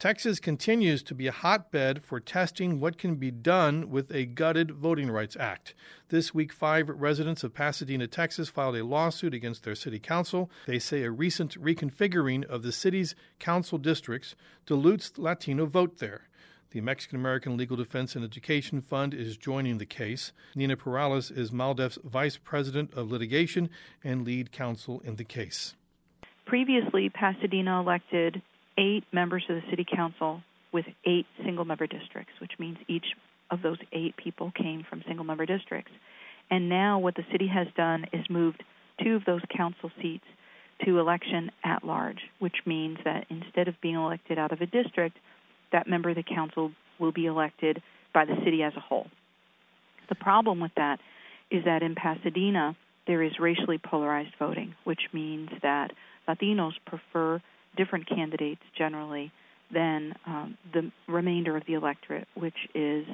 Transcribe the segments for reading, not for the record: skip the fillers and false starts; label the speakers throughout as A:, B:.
A: Texas continues to be a hotbed for testing what can be done with a gutted Voting Rights Act. This week, 5 residents of Pasadena, Texas, filed a lawsuit against their city council. They say a recent reconfiguring of the city's council districts dilutes Latino vote there. The Mexican-American Legal Defense and Education Fund is joining the case. Nina Perales is MALDEF's Vice President of Litigation and lead counsel in the case.
B: Previously, Pasadena elected 8 members of the city council with 8 single-member districts, which means each of those 8 people came from single-member districts. And now what the city has done is moved 2 of those council seats to election at large, which means that instead of being elected out of a district, that member of the council will be elected by the city as a whole. The problem with that is that in Pasadena, there is racially polarized voting, which means that Latinos prefer different candidates generally than the remainder of the electorate, which is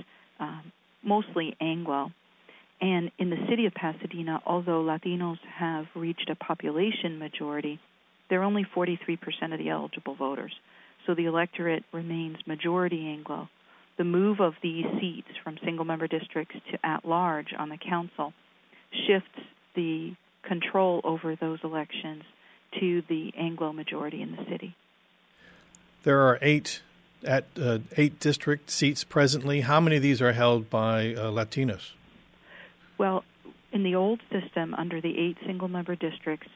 B: mostly Anglo. And in the city of Pasadena, although Latinos have reached a population majority, they're only 43% of the eligible voters. So the electorate remains majority Anglo. The move of these seats from single-member districts to at-large on the council shifts the control over those elections to the Anglo majority in the city.
A: There are 8 district seats presently. How many of these are held by Latinos?
B: Well, in the old system, under the 8 single-member districts,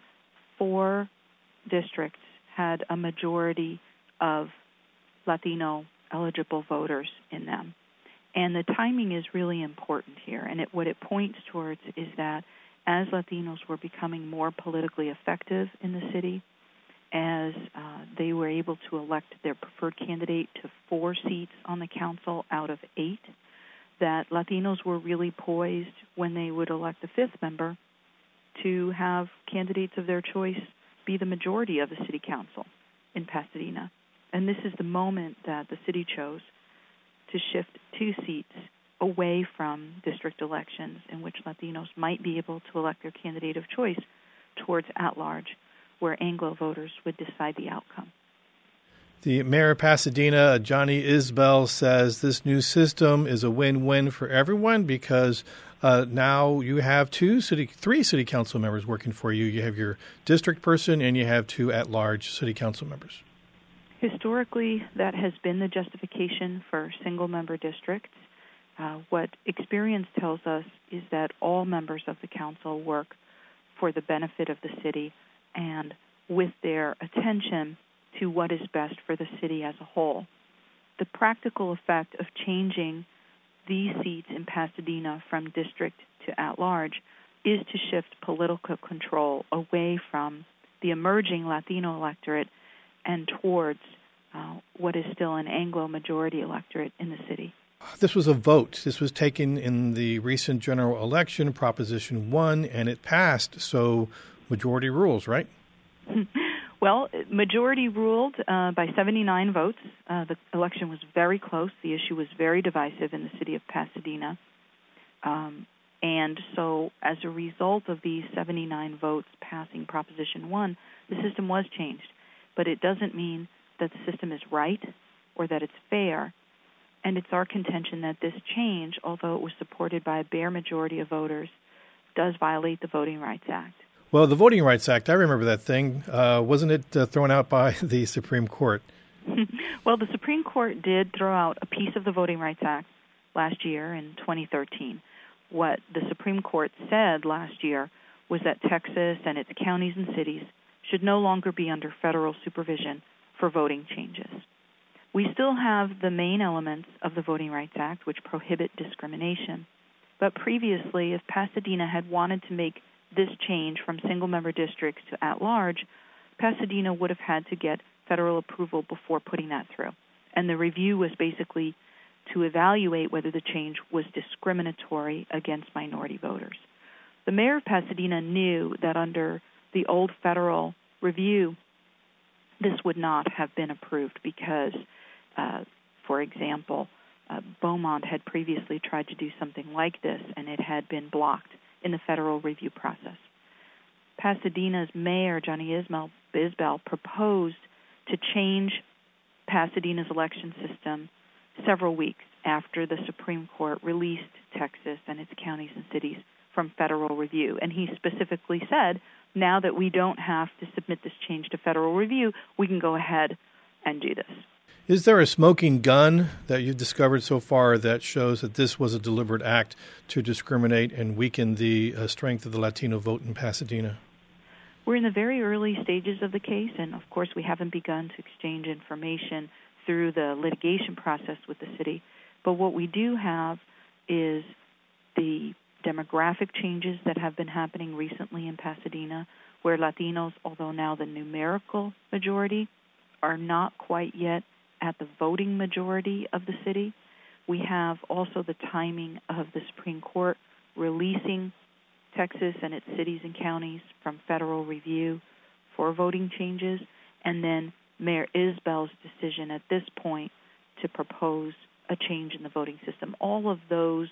B: 4 districts had a majority of Latino eligible voters in them. And the timing is really important here. And what it points towards is that as Latinos were becoming more politically effective in the city, as they were able to elect their preferred candidate to 4 seats on the council out of 8, that Latinos were really poised when they would elect a 5th member to have candidates of their choice be the majority of the city council in Pasadena. And this is the moment that the city chose to shift 2 seats away from district elections in which Latinos might be able to elect their candidate of choice towards at-large, where Anglo voters would decide the outcome.
A: The mayor of Pasadena, Johnny Isbell, says this new system is a win-win for everyone because now you have 3 city council members working for you. You have your district person and you have 2 at-large city council members.
B: Historically, that has been the justification for single-member districts. What experience tells us is that all members of the council work for the benefit of the city and with their attention to what is best for the city as a whole. The practical effect of changing these seats in Pasadena from district to at-large is to shift political control away from the emerging Latino electorate and towards what is still an Anglo-majority electorate in the city.
A: This was a vote. This was taken in the recent general election, Proposition 1, and it passed. So majority rules, right?
B: Well, majority ruled by 79 votes. The election was very close. The issue was very divisive in the city of Pasadena. And so as a result of these 79 votes passing Proposition 1, the system was changed. But it doesn't mean that the system is right or that it's fair. And it's our contention that this change, although it was supported by a bare majority of voters, does violate the Voting Rights Act.
A: Well, the Voting Rights Act, I remember that thing. Wasn't it thrown out by the Supreme Court?
B: Well, the Supreme Court did throw out a piece of the Voting Rights Act last year in 2013. What the Supreme Court said last year was that Texas and its counties and cities should no longer be under federal supervision for voting changes. We still have the main elements of the Voting Rights Act, which prohibit discrimination. But previously, if Pasadena had wanted to make this change from single-member districts to at-large, Pasadena would have had to get federal approval before putting that through. And the review was basically to evaluate whether the change was discriminatory against minority voters. The mayor of Pasadena knew that under the old federal review, this would not have been approved because, for example, Beaumont had previously tried to do something like this, and it had been blocked in the federal review process. Pasadena's mayor, Johnny Isbell, proposed to change Pasadena's election system several weeks after the Supreme Court released Texas and its counties and cities from federal review. And he specifically said, now that we don't have to submit this change to federal review, we can go ahead and do this.
A: Is there a smoking gun that you've discovered so far that shows that this was a deliberate act to discriminate and weaken the strength of the Latino vote in Pasadena?
B: We're in the very early stages of the case, and of course we haven't begun to exchange information through the litigation process with the city. But what we do have is the demographic changes that have been happening recently in Pasadena, where Latinos, although now the numerical majority, are not quite yet at the voting majority of the city. We have also the timing of the Supreme Court releasing Texas and its cities and counties from federal review for voting changes, and then Mayor Isbell's decision at this point to propose a change in the voting system. All of those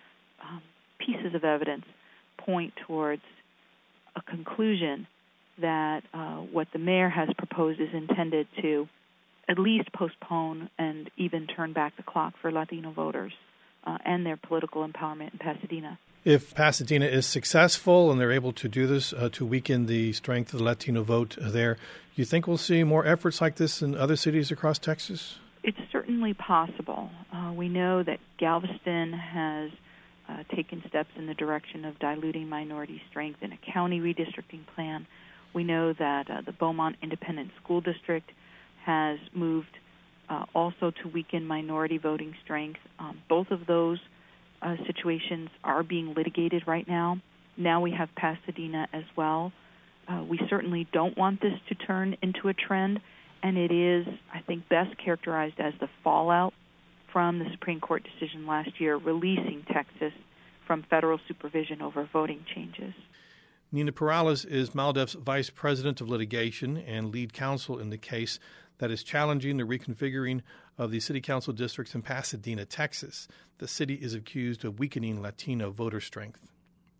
B: pieces of evidence point towards a conclusion that what the mayor has proposed is intended to at least postpone and even turn back the clock for Latino voters and their political empowerment in Pasadena.
A: If Pasadena is successful and they're able to do this to weaken the strength of the Latino vote there, you think we'll see more efforts like this in other cities across Texas?
B: It's certainly possible. We know that Galveston has taken steps in the direction of diluting minority strength in a county redistricting plan. We know that the Beaumont Independent School District has moved also to weaken minority voting strength. Both of those situations are being litigated right now. Now we have Pasadena as well. We certainly don't want this to turn into a trend, and it is, I think, best characterized as the fallout from the Supreme Court decision last year releasing Texas from federal supervision over voting changes.
A: Nina Perales is MALDEF's Vice President of Litigation and lead counsel in the case that is challenging the reconfiguring of the city council districts in Pasadena, Texas. The city is accused of weakening Latino voter strength.